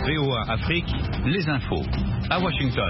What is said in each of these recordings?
VOA Afrique, les infos. À Washington.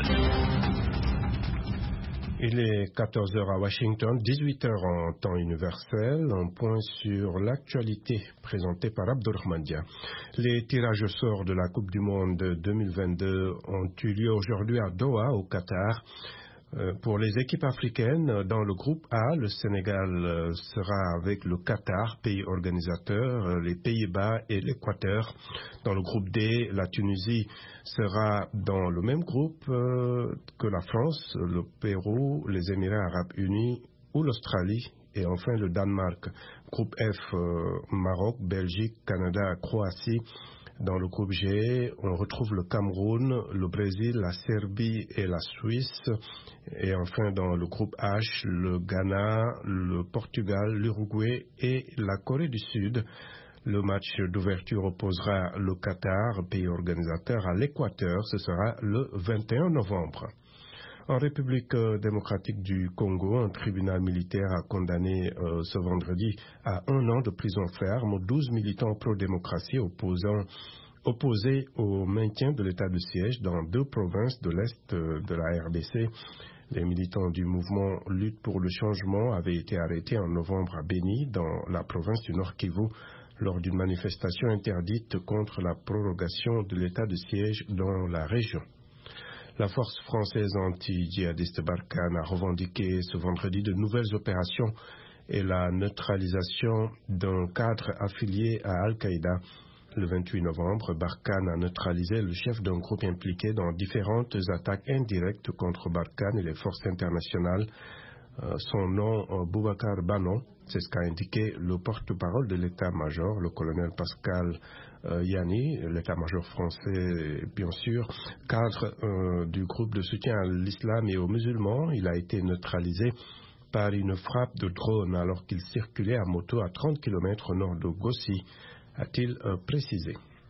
Il est 14 h à Washington, 18 h en temps universel. Un point sur l'actualité présentée par Abdurrahman Dia. Les tirages au sort de la Coupe du Monde 2022 ont eu lieu aujourd'hui à Doha, au Qatar. Pour les équipes africaines, dans le groupe A, le Sénégal sera avec le Qatar, pays organisateur, les Pays-Bas et l'Équateur. Dans le groupe D, la Tunisie sera dans le même groupe que la France, le Pérou, les Émirats arabes unis ou l'Australie. Et enfin le Danemark. Groupe F, Maroc, Belgique, Canada, Croatie. Dans le groupe G, on retrouve le Cameroun, le Brésil, la Serbie et la Suisse. Et enfin, dans le groupe H, le Ghana, le Portugal, l'Uruguay et la Corée du Sud. Le match d'ouverture opposera le Qatar, pays organisateur, à l'Équateur. Ce sera le 21 novembre. En République démocratique du Congo, un tribunal militaire a condamné ce vendredi à 1 an de prison ferme 12 militants pro-démocratie opposés au maintien de l'état de siège dans 2 provinces de l'Est de la RDC. Les militants du mouvement Lutte pour le changement avaient été arrêtés en novembre à Beni, dans la province du Nord Kivu, lors d'une manifestation interdite contre la prorogation de l'état de siège dans la région. La force française anti-djihadiste Barkhane a revendiqué ce vendredi de nouvelles opérations et la neutralisation d'un cadre affilié à Al-Qaïda. Le 28 novembre, Barkhane a neutralisé le chef d'un groupe impliqué dans différentes attaques indirectes contre Barkhane et les forces internationales. Son nom, Boubacar Banon, c'est ce qu'a indiqué le porte-parole de l'état-major, le colonel Pascal Yanni, l'état-major français, bien sûr, cadre du groupe de soutien à l'islam et aux musulmans. Il a été neutralisé par une frappe de drone alors qu'il circulait à moto à 30 km au nord de Gossi, a-t-il précisé.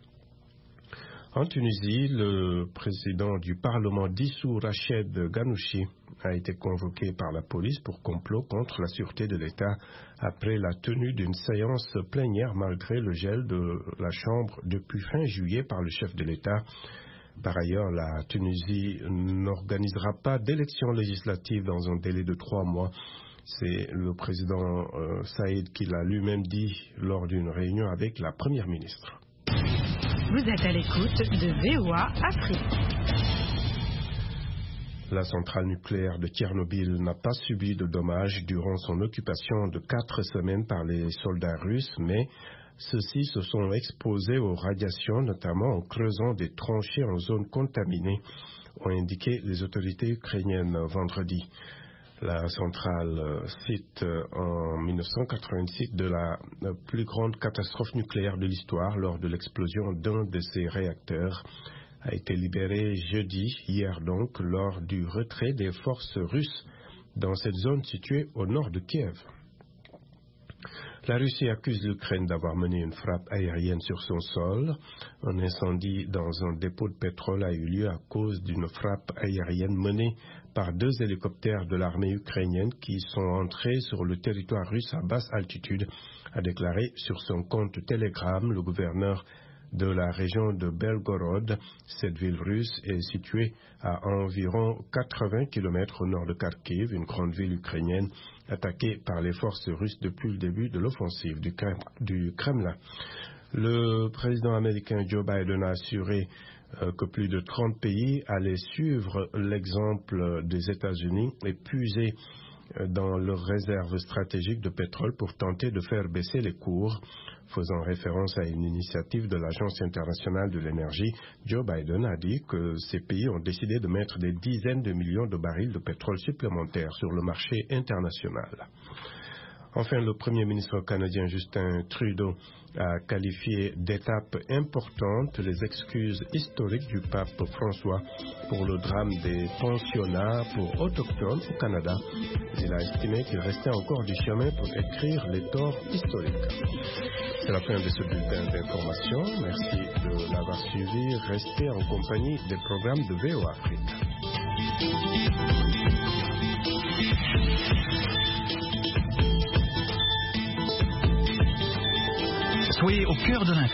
En Tunisie, le président du Parlement dissous, Rached Ghannouchi, a été convoqué par la police pour complot contre la sûreté de l'État après la tenue d'une séance plénière malgré le gel de la Chambre depuis fin juillet par le chef de l'État. Par ailleurs, la Tunisie n'organisera pas d'élections législatives dans un délai de 3 mois. C'est le président Saïd qui l'a lui-même dit lors d'une réunion avec la première ministre. Vous êtes à l'écoute de VOA Afrique. La centrale nucléaire de Tchernobyl n'a pas subi de dommages durant son occupation de 4 semaines par les soldats russes, mais ceux-ci se sont exposés aux radiations, notamment en creusant des tranchées en zone contaminée, ont indiqué les autorités ukrainiennes vendredi. La centrale cite en 1986 de la plus grande catastrophe nucléaire de l'histoire lors de l'explosion d'un de ses réacteurs. A été libérée jeudi, hier donc, lors du retrait des forces russes dans cette zone située au nord de Kiev. La Russie accuse l'Ukraine d'avoir mené une frappe aérienne sur son sol. Un incendie dans un dépôt de pétrole a eu lieu à cause d'une frappe aérienne menée par 2 hélicoptères de l'armée ukrainienne qui sont entrés sur le territoire russe à basse altitude, a déclaré sur son compte Telegram le gouverneur de la région de Belgorod. Cette ville russe est située à environ 80 km au nord de Kharkiv, une grande ville ukrainienne attaquée par les forces russes depuis le début de l'offensive du Kremlin. Le président américain Joe Biden a assuré que plus de 30 pays allaient suivre l'exemple des États-Unis et puiser dans leurs réserves stratégiques de pétrole pour tenter de faire baisser les cours. Faisant référence à une initiative de l'Agence internationale de l'énergie, Joe Biden a dit que ces pays ont décidé de mettre des dizaines de millions de barils de pétrole supplémentaires sur le marché international. Enfin, le Premier ministre canadien Justin Trudeau a qualifié d'étape importante les excuses historiques du pape François pour le drame des pensionnats pour autochtones au Canada. Il a estimé qu'il restait encore du chemin pour écrire les torts historiques. C'est la fin de ce bulletin d'information. Merci de l'avoir suivi. Restez en compagnie des programmes de VOA Afrique. Soyez au cœur de l'info.